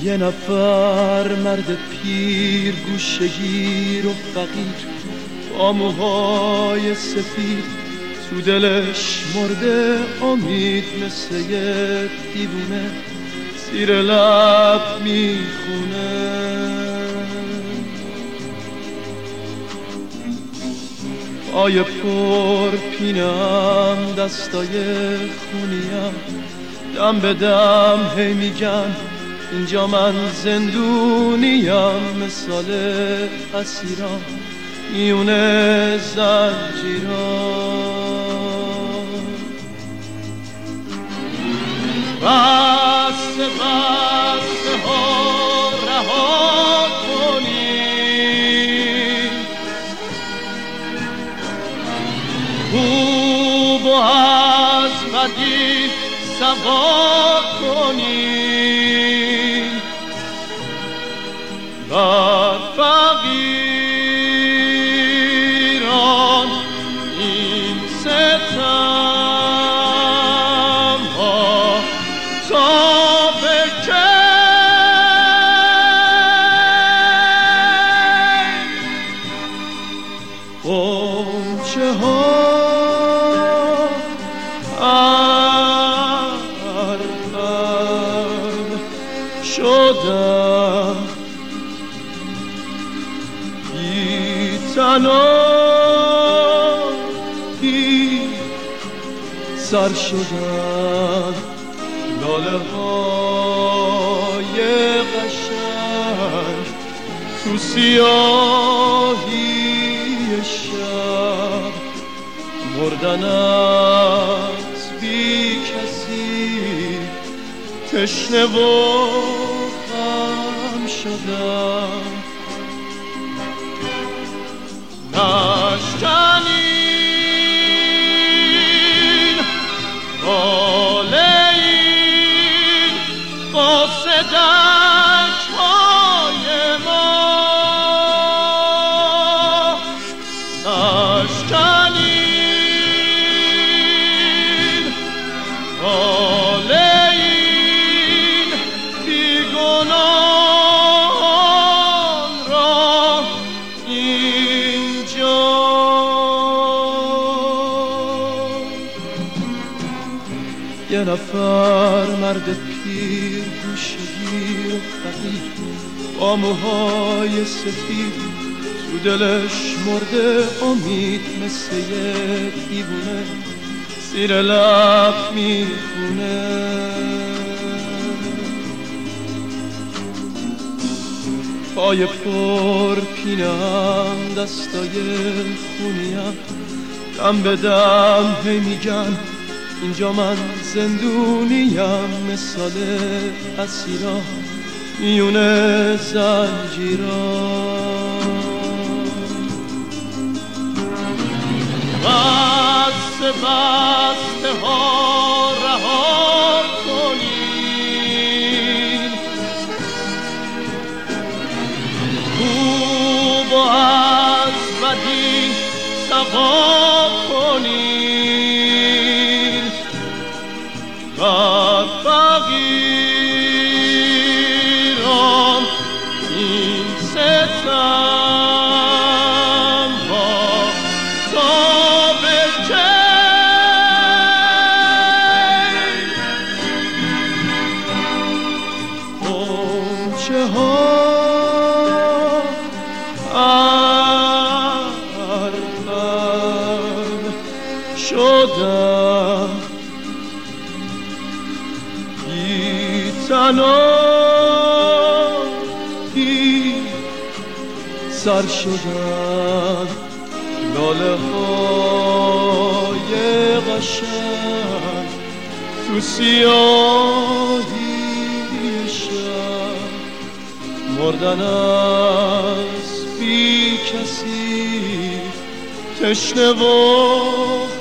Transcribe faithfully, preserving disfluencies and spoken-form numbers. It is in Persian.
یه نفر مرد پیر گوشه‌گیر و فقیر با موهای سفید تو دلش مرده امید مثل یه دیوونه زیر لب میخونه. پای پر پینم دستای خونیم دم به دم هی میگن اینجا من زندونیم مثال اسیران میونه زنجیران. بسته بسته ها رها کنی خوب و از بدی سوا کنی بر فقیران این ستم ها تا به کی غنچه ها ارقم شدم بی تنها بی سر شدم لاله های قشنگ تو سیاهی شب مردن از بی کسی تشنه و غم شدم. نشکنین باله این قاصدک های ما نشکنین باله این بیگناهان را اینجا. یه نفر مرد پیر گوشه‌گیر و فقیر با موهای سفید تو دلش مرده امید مثل یه دیوونه زیر لب میخونه. پای پر پینم دستای خونیم دم به دم هی میگن اینجا من زندونیم مثال اسیران میونه زنجیران. بسته بسته ها رها کنین خوب و از بدی سوا کنین بر فقیران این ستم ها تا به کی غنچه ها ارقم شدم بی تنها بی سر شدم لاله های قشنگ تو سیاهی شب مردن از بی کسی تشنه و